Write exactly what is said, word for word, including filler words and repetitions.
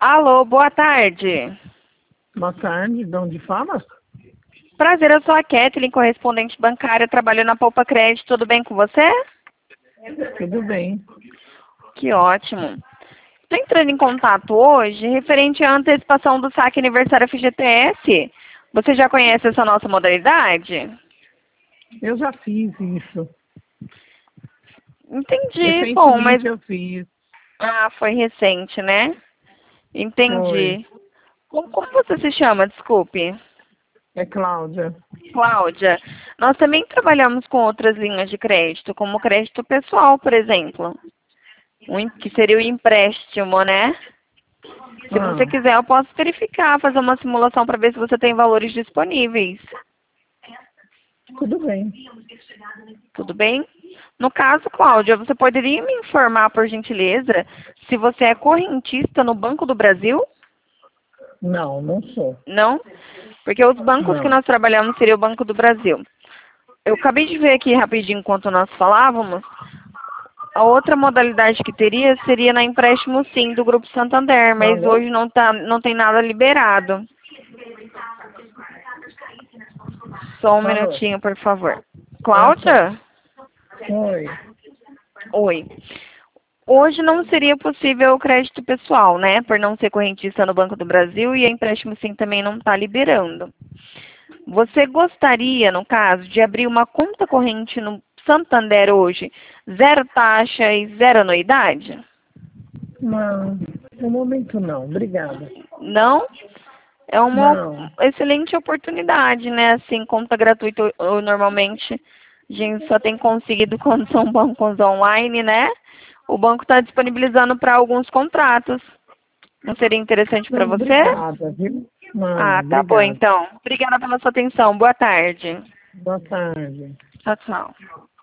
Alô, boa tarde. Boa tarde, de onde fala? Prazer, eu sou a Kathleen, correspondente bancária, trabalho na Poupa Crédito. Tudo bem com você? Tudo bem. Que ótimo. Estou entrando em contato hoje referente à antecipação do saque aniversário F G T S. Você já conhece essa nossa modalidade? Eu já fiz isso. Entendi. Bom, mas... Recentemente eu fiz. Ah, foi recente, né? Foi. Entendi. Como, como você se chama? Desculpe. É Cláudia. Cláudia, nós também trabalhamos com outras linhas de crédito, como crédito pessoal, por exemplo. Um em- que seria o empréstimo, né? Se você Ah, quiser, eu posso verificar, fazer uma simulação para ver se você tem valores disponíveis. tudo bem. Tudo bem? No caso, Cláudia, você poderia me informar, por gentileza, se você é correntista no Banco do Brasil? Não, não sou. Não? Porque os bancos que Não. nós trabalhamos seria o Banco do Brasil. Eu acabei de ver aqui rapidinho enquanto nós falávamos. A outra modalidade que teria seria na empréstimo sim do Grupo Santander, mas Alô? hoje não, tá, não tem nada liberado. Só um Alô? minutinho, por favor. Ah, tá. Cláudia? Oi. Oi. Hoje não seria possível o crédito pessoal, né? Por não ser correntista no Banco do Brasil e a empréstimo sim também não está liberando. Você gostaria, no caso, de abrir uma conta corrente no Santander hoje, zero taxa e zero anuidade? Não, no momento não. Obrigada. Não? É uma Não. excelente oportunidade, né? Assim, conta gratuita, ou, normalmente a gente só tem conseguido quando são bancos online, né? O banco está disponibilizando para alguns contratos. Não seria interessante para Não, você? obrigada, viu? Não, Ah, tá bom obrigada. então. Obrigada pela sua atenção. Boa tarde. Boa tarde. Tchau, tchau.